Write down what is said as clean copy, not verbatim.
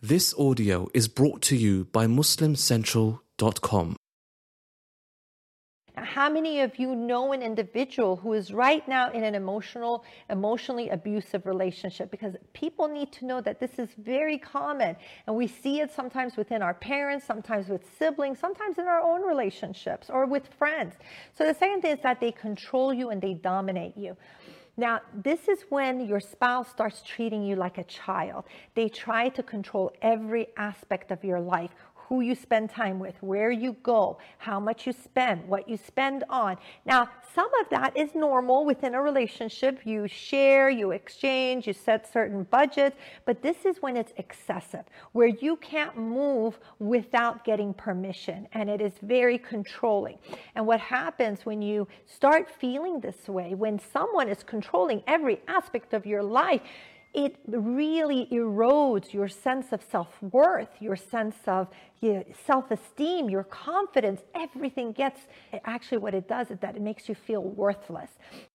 This audio is brought to you by MuslimCentral.com. How many of you know an individual who is right now in an emotionally abusive relationship? Because people need to know that this is very common, and we see it sometimes within our parents, sometimes with siblings, sometimes in our own relationships or with friends. So the second thing is that they control you and they dominate you. Now, this is when your spouse starts treating you like a child. They try to control every aspect of your life, who you spend time with, where you go, how much you spend, what you spend on. Now, some of that is normal within a relationship. You share, you exchange, you set certain budgets, but this is when it's excessive, where you can't move without getting permission, and it is very controlling. And what happens when you start feeling this way, when someone is controlling every aspect of your life, it really erodes your sense of self-worth, your sense of self-esteem, your confidence. Everything gets, actually what it does is that it makes you feel worthless.